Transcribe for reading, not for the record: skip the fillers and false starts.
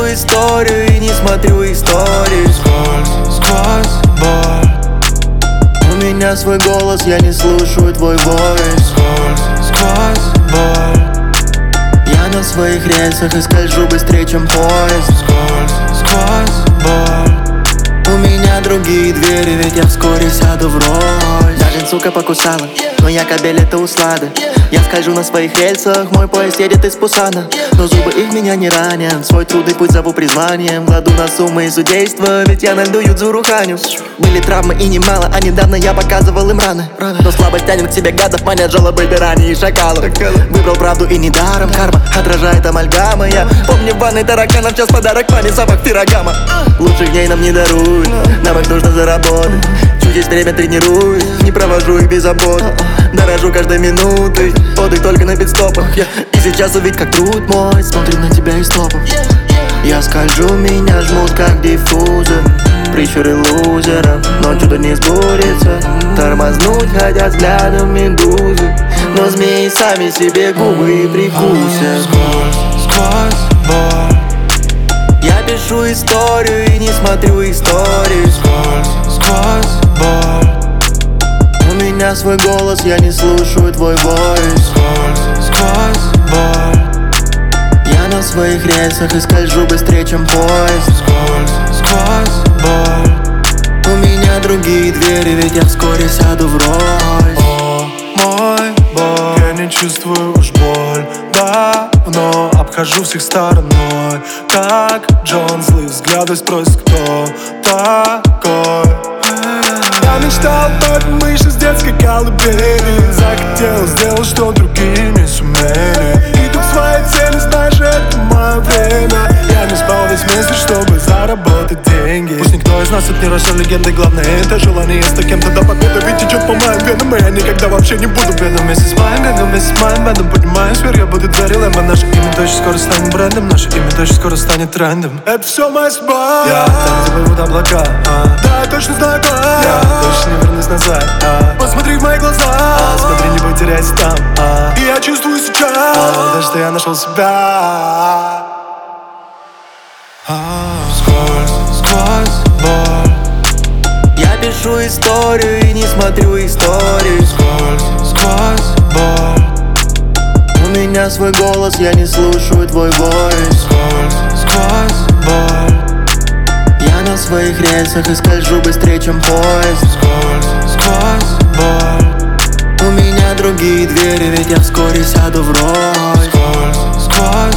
историю и не смотрю истории. Сквозь боль. У меня свой голос, я не слушаю твой войс. Сквозь боль. Я на своих рельсах и скольжу быстрее, чем поезд. Сквозь боль. У меня другие двери, ведь я вскоре сяду в роль. Даже сука покусала, но я кобель, это услада. Я скольжу на своих рельсах, мой поезд едет из Пусана. Но зубы их меня не ранят, свой трудный путь зову призванием. Кладу на суммы и судейство, ведь я на льду юдзу ханю. Были травмы и немало, а недавно я показывал им раны. Но слабость тянет к себе гадов, манят жалобы пираний и шакалов. Выбрал правду и недаром, карма отражает амальгама. Я помню в ванной тараканов, час подарок маме, запах пирогама. Лучших дней нам не даруют, нам их нужно заработать. Чуть время тренируюсь, не провожу их без забот. Дорожу каждой минутой, отдых только на пидстопах. И сейчас увидь, как труд мой смотрит на тебя из топов. Я скольжу, меня жмут как диффузор. Прищуры лузеров, но чудо не сбудется. Тормознуть хотят взглядом медузы, но змеи сами себе губы и прикусят. Сквозь боль. Я пишу историю и не смотрю истории. Сквозь боль. У меня свой голос, я не слушаю твой войс. Сквозь боль. Я на своих рельсах и скольжу быстрее, чем поезд. Сквозь боль. У меня другие двери, ведь я вскоре сяду в роль. О, мой бог, я не чувствую уж боль давно, обхожу всех стороной. Как Джон, злые взгляды спросят, кто такой. Я мечтал об мыши с детской колыбели. Захотел сделать, что другие не сумели. Иду к своей цели, знаешь, это мое время. Я не спал весь месяц, чтобы заработать деньги. Пусть никто из нас тут не росел легендой, главное это желание стать кем-то до победы. Ведь течет по моим венам, и я никогда вообще не буду бедным. Вместе с моим гангом, вместе с моим бэндом поднимаю сфер, я буду дверилем. А наше имя точно скоро станет брендом, наше имя точно скоро станет трендом. Это все моя судьба. Я там, где плывут облака, да, я точно знаю как. Я точно не вернусь назад. Посмотри в мои глаза, смотри, не потеряйся там. И я чувствую сейчас, да, что я нашел себя. Сквозь боль. Я пишу историю и не смотрю истории. Сквозь боль. У меня свой голос, я не слушаю твой войс. Сквозь боль. Я на своих рельсах и скольжу быстрее, чем поезд. Сквозь боль. У меня другие двери, ведь я вскоре сяду в роль. Сквозь